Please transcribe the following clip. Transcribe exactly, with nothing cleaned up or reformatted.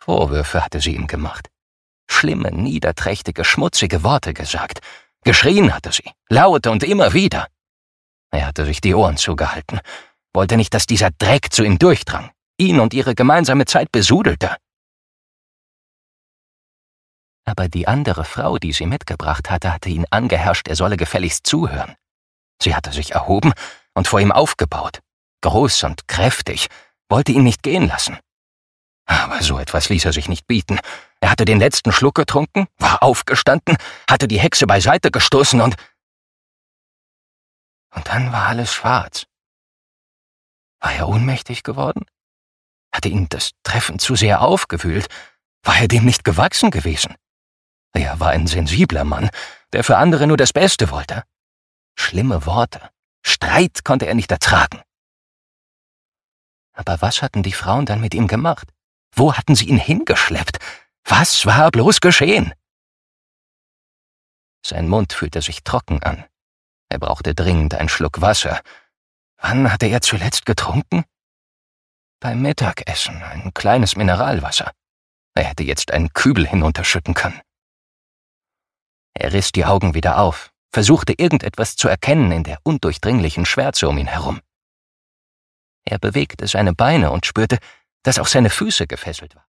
Vorwürfe hatte sie ihm gemacht. Schlimme, niederträchtige, schmutzige Worte gesagt. Geschrien hatte sie, laut und immer wieder. Er hatte sich die Ohren zugehalten, wollte nicht, dass dieser Dreck zu ihm durchdrang, ihn und ihre gemeinsame Zeit besudelte. Aber die andere Frau, die sie mitgebracht hatte, hatte ihn angeherrscht, er solle gefälligst zuhören. Sie hatte sich erhoben und vor ihm aufgebaut, groß und kräftig, wollte ihn nicht gehen lassen. Aber so etwas ließ er sich nicht bieten. Er hatte den letzten Schluck getrunken, war aufgestanden, hatte die Hexe beiseite gestoßen und... Und dann war alles schwarz. War er ohnmächtig geworden? Hatte ihn das Treffen zu sehr aufgewühlt? War er dem nicht gewachsen gewesen? Er war ein sensibler Mann, der für andere nur das Beste wollte. Schlimme Worte, Streit konnte er nicht ertragen. Aber was hatten die Frauen dann mit ihm gemacht? Wo hatten sie ihn hingeschleppt? Was war bloß geschehen? Sein Mund fühlte sich trocken an. Er brauchte dringend einen Schluck Wasser. Wann hatte er zuletzt getrunken? Beim Mittagessen, ein kleines Mineralwasser. Er hätte jetzt einen Kübel hinunterschütten können. Er riss die Augen wieder auf, versuchte irgendetwas zu erkennen in der undurchdringlichen Schwärze um ihn herum. Er bewegte seine Beine und spürte, dass auch seine Füße gefesselt waren.